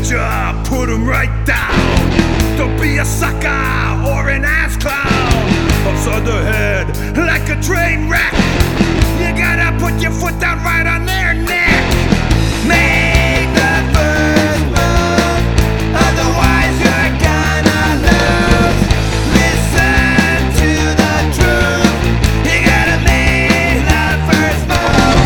ya, put 'em right down. Don't be a sucker or an ass clown. Upside the head like a train wreck. You gotta put your foot down right on their neck. Make the first move, otherwise you're gonna lose. Listen to the truth, you gotta make the first move.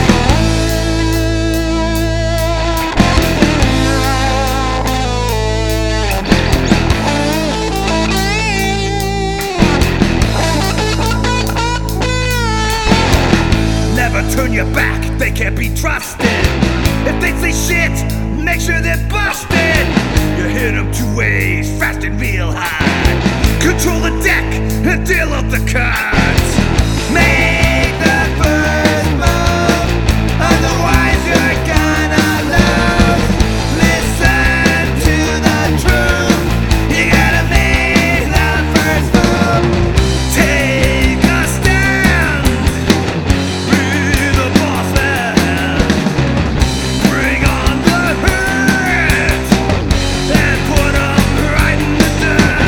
Never turn your back, they can't be trusted. If they say shit, make sure they're busted. You hit them 2 ways, fast and real hard. Control the deck and deal out the cards. Make the first move, otherwise you're gonna lose. Listen to the truth, you gotta make the first move. Take a stand, be the boss man. Bring on the hurt and put 'em right in the dirt.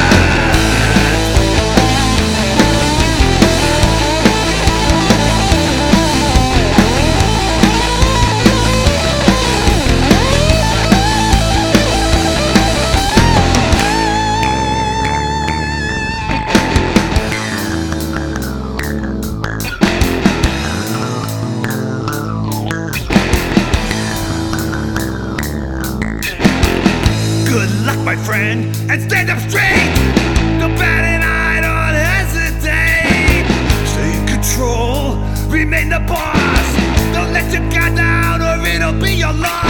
Good luck, my friend, and stand up straight. Don't bat an eye, don't hesitate. Stay in control, remain the boss. Don't let your guard down or it'll be your loss.